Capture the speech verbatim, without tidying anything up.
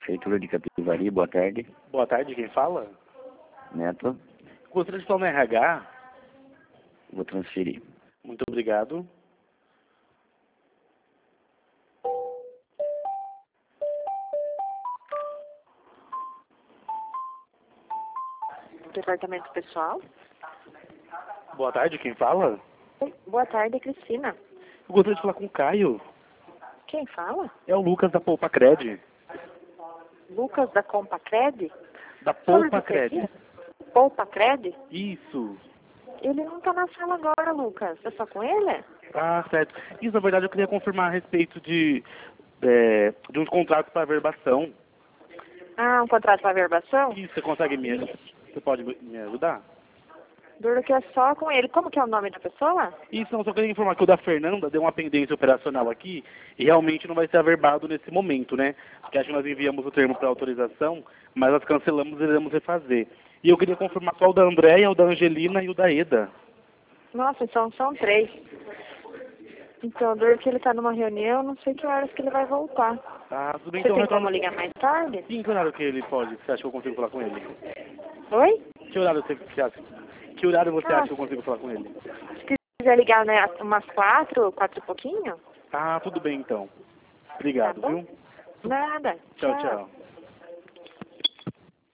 Prefeitura de Capivari, boa tarde. Boa tarde, quem fala? Neto, Gostaria de falar no R H. vou transferir. Muito obrigado. Departamento pessoal. Boa tarde, quem fala? Oi, boa tarde, Cristina. Eu gostaria de falar com o Caio. Quem fala? É o Lucas da Poupa Cred. Lucas da Compacred? Da Sobre Poupa o que Cred. seria? Poupa Cred? Isso. Ele não tá na sala agora, Lucas. É só com ele? Ah, certo. Isso, na verdade, eu queria confirmar a respeito de, é, de uns contratos para verbação. Ah, um contrato para verbação? Isso, você consegue me... Você pode me ajudar? Duro que é só com ele. Como que é o nome da pessoa? Isso, não, só queria informar que o da Fernanda deu uma pendência operacional aqui e realmente não vai ser averbado nesse momento, né? Porque acho que nós enviamos o termo para autorização, mas nós cancelamos e iremos refazer. E eu queria confirmar só o da Andréia, o da Angelina e o da Eda. Nossa, então são três. Então, duro que ele tá numa reunião, não sei que horas que ele vai voltar. Ah, tudo bem, Você então tem retorno... como ligar mais tarde? Sim, que horário que ele pode? Você acha que eu consigo falar com ele? Oi? Que horário você você acha? Que horário você Ah, acha que eu consigo falar com ele? se quiser ligar, né, umas quatro, quatro e pouquinho? Ah, tudo bem então. Tá Obrigado, bom? viu? Nada. Tchau, tchau.